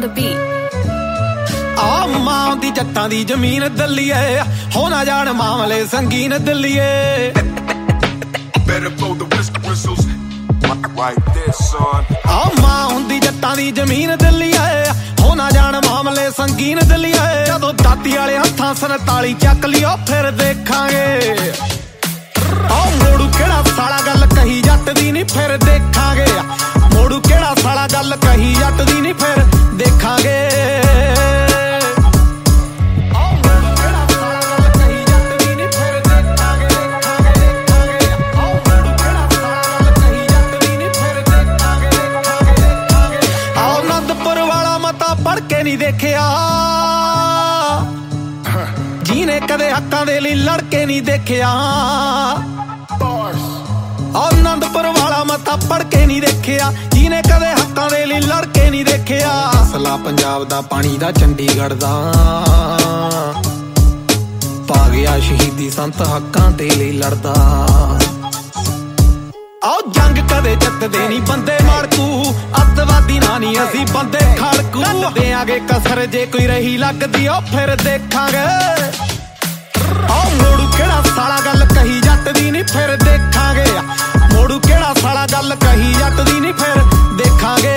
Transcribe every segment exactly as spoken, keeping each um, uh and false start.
the beat. ਆ ਮਾਂ ਦੀ ਜੱਟਾਂ ਦੀ ਜ਼ਮੀਨ ਦਿੱਲੀਏ ਹੋ ਨਾ ਜਾਣ ਮਾਮਲੇ ਸੰਗੀਨ ਦਿੱਲੀਏ ਆ ਮਾਂ ਹੁੰਦੀ ਜੱਟਾਂ ਦੀ ਜ਼ਮੀਨ ਦਿੱਲੀਏ ਹੋ ਨਾ ਜਾਣ ਮਾਮਲੇ ਸੰਗੀਨ ਦਿੱਲੀਏ ਜਦੋਂ ਦਾਤੀ ਵਾਲੇ ਹੱਥਾਂ ਸੰਤਾਲੀ ਚੱਕ ਲਿਓ ਫਿਰ ਦੇਖਾਂਗੇ ਆ ਮੋੜੂ ਕਿਹੜਾ ਸਾਲਾ ਗੱਲ ਕਹੀ ਜੱਟ ਦੀ ਨਹੀਂ ਫਿਰ ਦੇਖਾਂਗੇ ਮੋੜੂ ਕਿਹੜਾ ਸਾਲਾ ਗੱਲ ਕਹੀ ਜੱਟ ਦੀ ਨਹੀਂ ਫਿਰ ਦੇਖਾਂਗੇ ਪੜ ਕੇ ਨਹੀਂ ਦੇਖਿਆ ਜਿਹਨੇ ਕਦੇ ਹੱਕਾਂ ਦੇ ਲਈ ਲੜ ਕੇ ਨਹੀਂ ਦੇਖਿਆ ਆਨੰਦਪੁਰ ਵਾਲਾ ਮਤਾ ਪੜ ਕੇ ਨਹੀਂ ਦੇਖਿਆ ਜਿਹਨੇ ਕਦੇ ਹੱਕਾਂ ਦੇ ਲਈ ਲੜ ਕੇ ਨਹੀਂ ਦੇਖਿਆ ਅਸਲਾ ਪੰਜਾਬ ਦਾ ਪਾਣੀ ਦਾ ਚੰਡੀਗੜ੍ਹ ਦਾ ਪਾ ਗਿਆ ਸ਼ਹੀਦੀ ਸੰਤ ਹੱਕਾਂ ਦੇ ਲਈ ਲੜਦਾ ਆਓ ਜੰਗ ਕਦੇ ਜਿੱਤਦੇ ਨਹੀਂ ਬੰਦੇ ਮਾੜਕੂ ਅੱਤਵਾਦੀ ਨਾ ਨਹੀਂ ਅਸੀਂ ਬੰਦੇ ਖੜਕੂ ਦੇਾਂਗੇ ਕਸਰ ਜੇ ਕੋਈ ਰਹੀ ਲੱਗਦੀ ਉਹ ਫਿਰ ਦੇਖਾਂਗੇ ਆਓ ਮੋੜੂ ਕਿਹੜਾ ਸਾਲਾ ਗੱਲ ਕਹੀ ਜੱਟ ਦੀ ਨਹੀਂ ਫਿਰ ਦੇਖਾਂਗੇ ਮੋੜੂ ਕਿਹੜਾ ਸਾਲਾ ਗੱਲ ਕਹੀ ਜੱਟ ਦੀ ਨਹੀਂ ਫਿਰ ਦੇਖਾਂਗੇ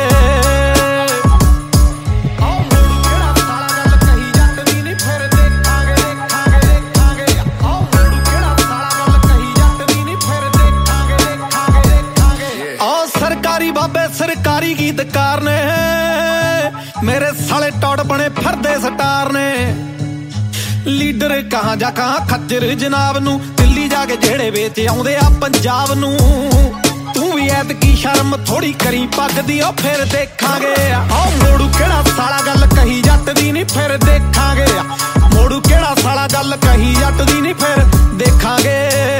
ਬਾਬੇ ਸਰਕਾਰੀ ਗੀਤਕਾਰ ਨੇ ਮੇਰੇ ਸਾਲੇ ਟੌੜ ਬਣੇ ਫਿਰਦੇ ਸਟਾਰ ਨੇ ਲੀਡਰ ਕਹਾਂ ਜਾ ਕਹਾਂ ਖੱਜਰ ਜਨਾਬ ਨੂੰ ਦਿੱਲੀ ਜਾ ਕੇ ਜਿਹੜੇ ਵੇਚ ਆਉਂਦੇ ਆ ਪੰਜਾਬ ਨੂੰ ਤੂੰ ਵੀ ਐਤਕੀ ਸ਼ਰਮ ਥੋੜੀ ਕਰੀ ਪੱਗ ਦੀ ਉਹ ਫਿਰ ਦੇਖਾਂਗੇ ਆਹ ਮੋੜੂ ਕਿਹੜਾ ਸਾਲਾ ਗੱਲ ਕਹੀ ਜੱਟ ਦੀ ਨਹੀਂ ਫਿਰ ਦੇਖਾਂਗੇ ਮੋੜੂ ਕਿਹੜਾ ਸਾਲਾ ਗੱਲ ਕਹੀ ਜੱਟ ਦੀ ਨਹੀਂ ਫਿਰ ਦੇਖਾਂਗੇ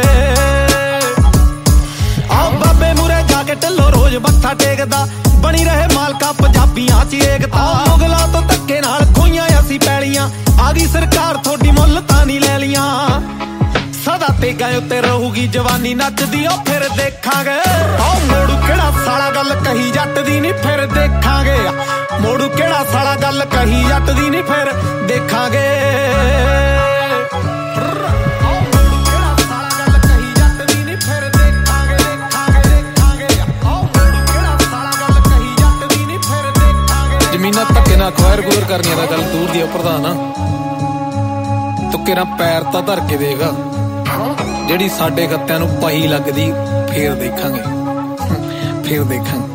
ਆਹ ਬਾਬੇ ਮੂਰੇ ਜਾ ਕੇ ਢਿੱਲੋਂ ਰੋਜ਼ ਮੱਥਾ ਟੇਕਦਾ ਬਣੀ ਰਹੇ ਮਾਲਕਾ ਪੰਜਾਬੀਆਂ ਚ ਏਕਤਾ ਮੁਗਲਾਂ ਤੋਂ ਧੱਕੇ ਨਾਲ ਖੋਈਆਂ ਅਸੀਂ ਪੈਲੀਆਂ ਆ ਗਈ ਸਰਕਾਰ ਤੁਹਾਡੀ ਮੁੱਲ ਤਾਂ ਨਹੀਂ ਲੈ ਲੀਆਂ ਸਦਾ ਤੇਗਾਂ ਉੱਤੇ ਰਹੂਗੀ ਜਵਾਨੀ ਨੱਚਦੀ ਉਹ ਫਿਰ ਦੇਖਾਂਗੇ ਆਹ ਮੋੜੂ ਕਿਹੜਾ ਸਾਲਾ ਗੱਲ ਕਹੀ ਜੱਟ ਦੀ ਨਹੀਂ ਫਿਰ ਦੇਖਾਂਗੇ ਮੋੜੂ ਕਿਹੜਾ ਸਾਲਾ ਗੱਲ ਕਹੀ ਜੱਟ ਦੀ ਨਹੀਂ ਫਿਰ ਦੇਖਾਂਗੇ ਜ਼ਮੀਨਾਂ ਧੱਕੇ ਨਾਲ ਅਖਵਾਇਰ ਗੁਜ਼ਰ ਕਰਨੀਆਂ ਦਾ ਗੱਲ ਦੂਰ ਦੀ ਪ੍ਰਧਾਨ ਤੁੱਕੇ ਨਾਲ ਪੈਰ ਤਾਂ ਧਰ ਕੇ ਦੇਗਾ ਜਿਹੜੀ ਸਾਡੇ ਗੱਤਿਆਂ ਨੂੰ ਪਹੀ ਲੱਗਦੀ ਫੇਰ ਦੇਖਾਂਗੇ ਫੇਰ ਦੇਖਾਂਗੇ